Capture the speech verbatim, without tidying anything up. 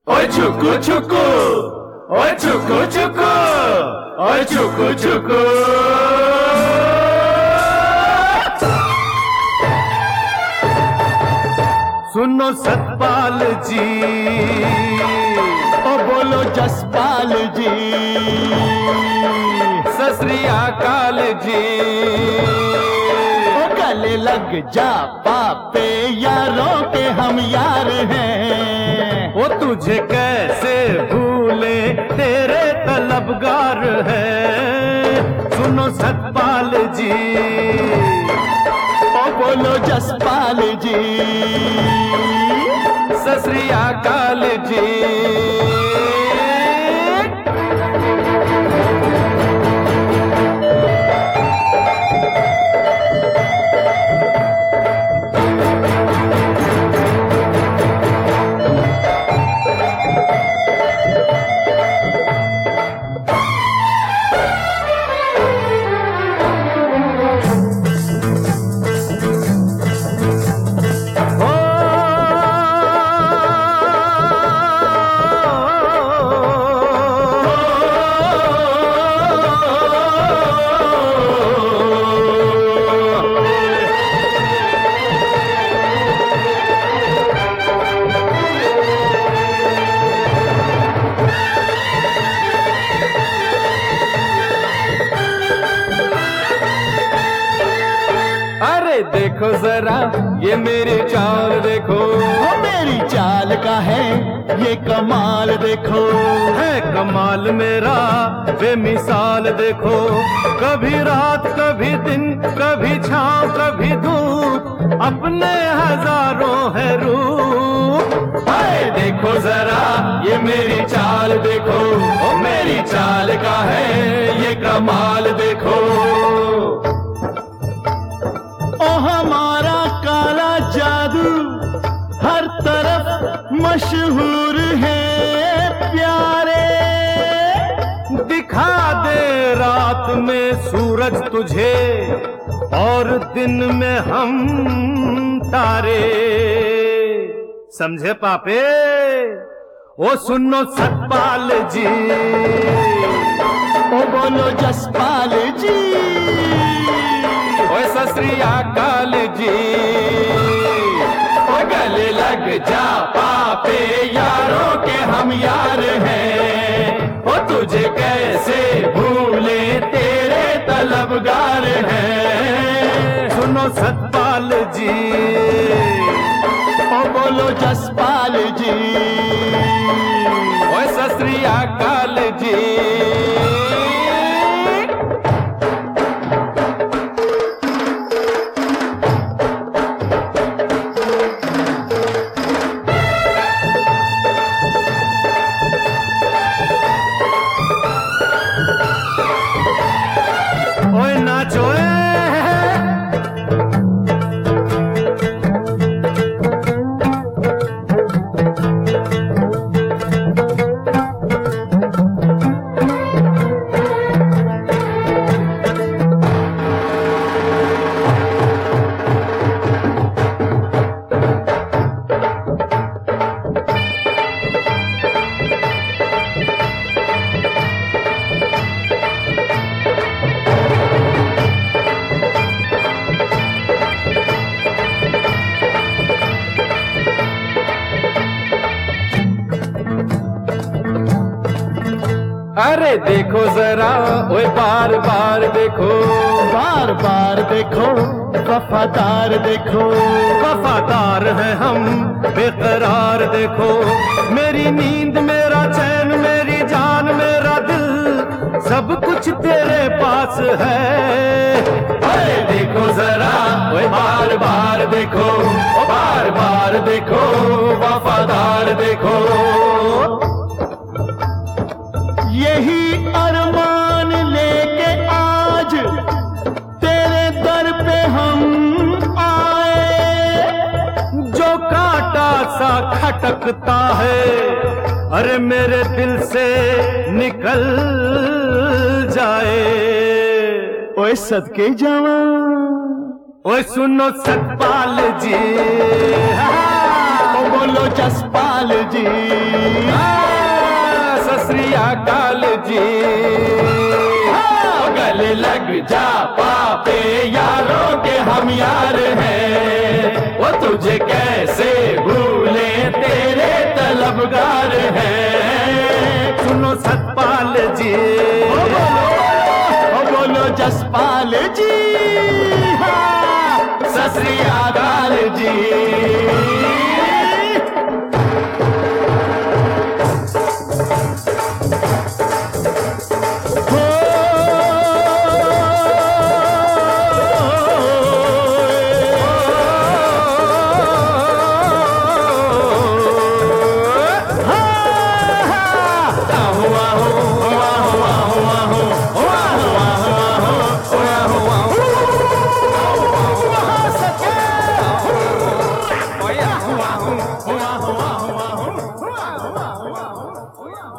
ओए छुकू छुकू, ओए छुकू छुकू, ओए छुकू छुकू। सुनो सतपाल जी, ओ बोलो जसपाल जी, सत श्री अकाल जी। ओ गले लग जा पापे, यारों के हम यार हैं। वो तुझे कैसे भूले, तेरे तलबगार है। सुनो सतपाल जी, ओ बोलो जसपाल जी, सत श्री अकाल जी। देखो जरा ये मेरी चाल देखो, ओ मेरी चाल का है ये कमाल देखो। है कमाल मेरा बेमिसाल देखो। कभी रात कभी दिन, कभी छाँव कभी धूप, अपने हजारों है रूप। हाय देखो जरा ये मेरी चाल देखो, ओ मेरी चाल का है ये कमाल देखो। ओ हमारा काला जादू हर तरफ मशहूर है प्यारे। दिखा दे रात में सूरज तुझे, और दिन में हम तारे। समझे पापे? ओ सुनो सतपाल जी, ओ बोलो जसपाल जी, ओए सत श्री अकाल जी। ओ गले लग जा पापे, यारों के हम यार हैं। ओ तुझे कैसे भूले, तेरे तलबगार हैं। सुनो सतपाल जी, ओ बोलो जसपाल जी, ओए सत श्री अकाल जी। ओए नाचो अरे देखो जरा, ओए बार बार देखो, बार बार देखो, वफादार देखो। वफादार है हम बेकरार देखो। मेरी नींद मेरा चैन, मेरी जान मेरा दिल, सब कुछ तेरे पास है। अरे देखो जरा, ओए बार बार देखो, ओ बार बार देखो, वफादार देखो। यही अरमान लेके आज तेरे दर पे हम आए। जो कांटा सा खटकता है, अरे मेरे दिल से निकल जाए। ओए सदके जावा, ओए सुनो सतपाल जी, ओ बोलो जसपाल जी, काल जी। गले लग जा पापे यारों के हम यार हैं, वो तुझे कैसे भूले तेरे तलबगार हैं। सुनो सतपाल जी, ओ बोलो, ओ बोलो जसपाल जी, हाँ, सत श्री अकाल जी। हुआ हुआ हुआ हुआ हुआ हुआ हुआ हुआ हुआ हुआ हुआ